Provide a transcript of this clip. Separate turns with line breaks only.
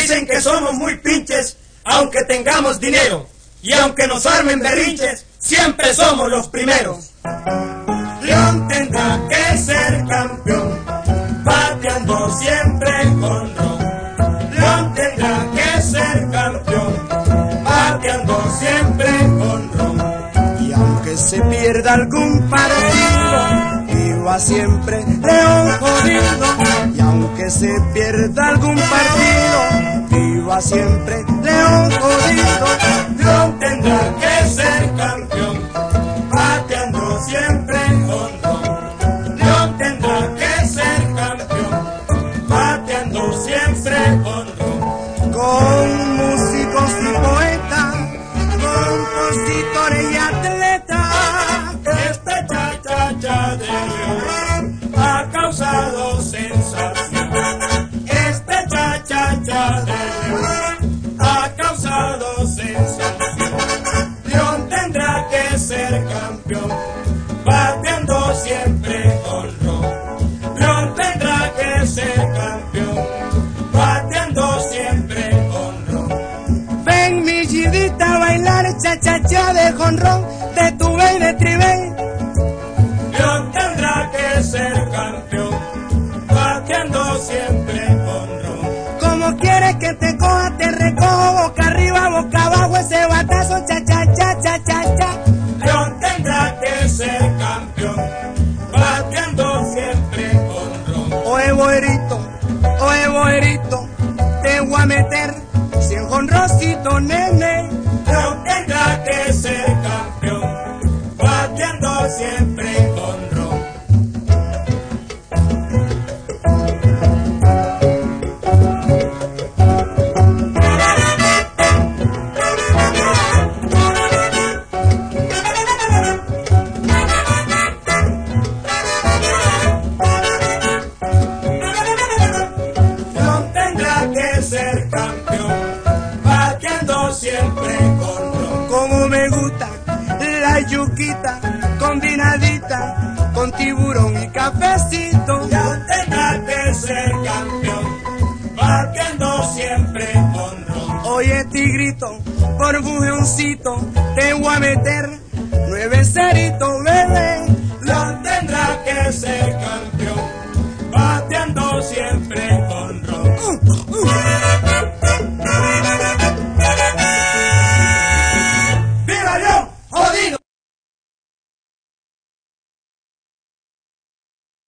Dicen que somos muy pinches, aunque tengamos dinero. Y aunque nos armen berrinches, siempre somos los primeros. León tendrá que ser campeón, bateando siempre jonrón. León tendrá que ser campeón, bateando siempre jonrón.
Y aunque se pierda algún partido, viva siempre León jodido. Y aunque se pierda algún partido, viva siempre León jodido.
León tendrá que ser campeón, bateando siempre jonrón. León tendrá que ser campeón, bateando siempre jonrón.
Con músicos y poetas, compositores y atletas,
Este cha-cha-cha de León ha causado sensación. Este cha-cha-cha de León ha causado sensación. León tendrá que ser campeón, bateando siempre jonrón. León tendrá que ser campeón, bateando siempre jonrón.
ven mi chidita a bailar cha-cha-cha de jonrón, de tuve y de tribé.
León tendrá que ser campeón, bateando siempre jonrón.
Como quieres que te coja, te recojo, boca arriba, boca abajo, ese batazo cha-cha-cha, cha-cha-cha.
León tendrá que ser campeón, bateando siempre jonrón.
Oye boerito, te voy a meter 100 jonroncitos, nene.
León tendrá que ser campeón, bateando siempre jonrón. León tendrá que ser campeón, bateando siempre jonrón.
Como me gusta la yuquita combinadita con tiburón y cafecito.
León tendrá que ser campeón, bateando siempre jonrón.
Oye tigrito, por bujoncito, te voy a meter 9 ceritos, bebé.
León tendrá que ser campeón, bateando siempre jonrón.